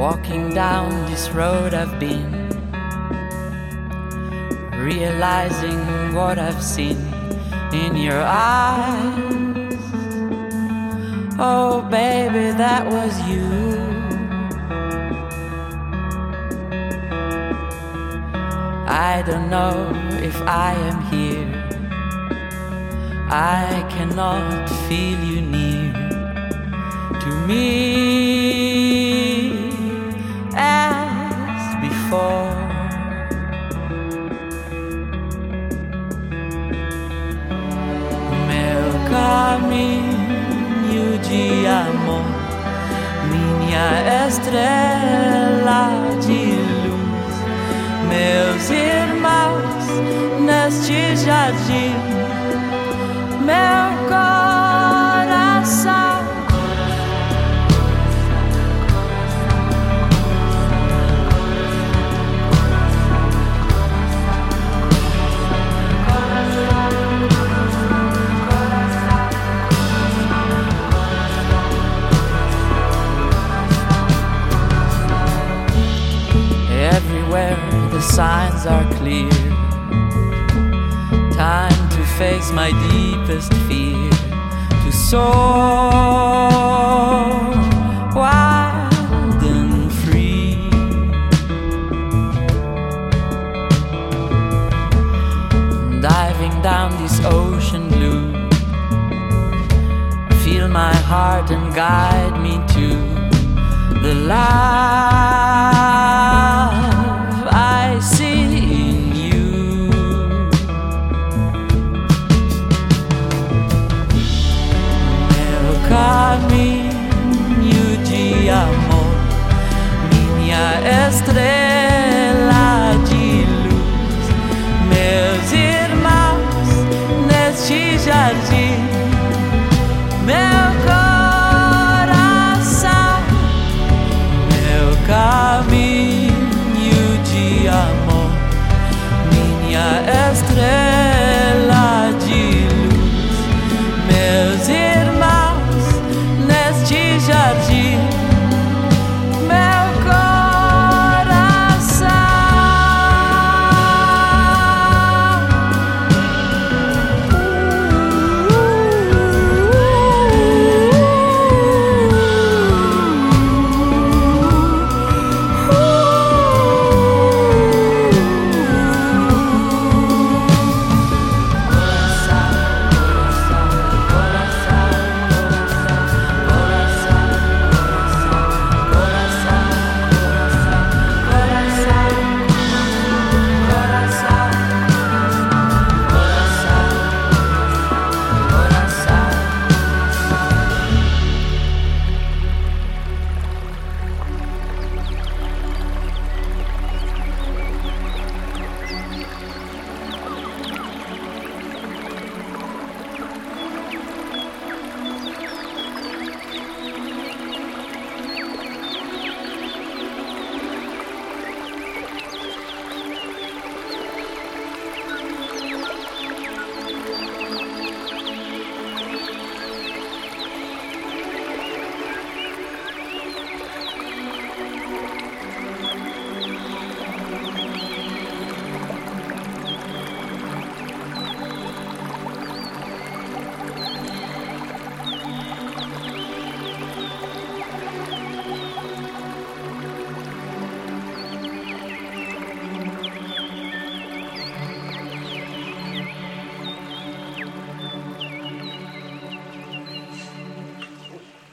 Walking down this road I've been, realizing what I've seen in your eyes. Oh baby, that was you. I don't know if I am here, I cannot feel you near to me as before. Meu caminho de amor, minha estrela de luz, meus irmãos neste jardim, meu coração. Everywhere the signs are clear, time to face my deepest fear, to soar wild and free. Diving down this ocean blue, feel my heart and guide me to the light.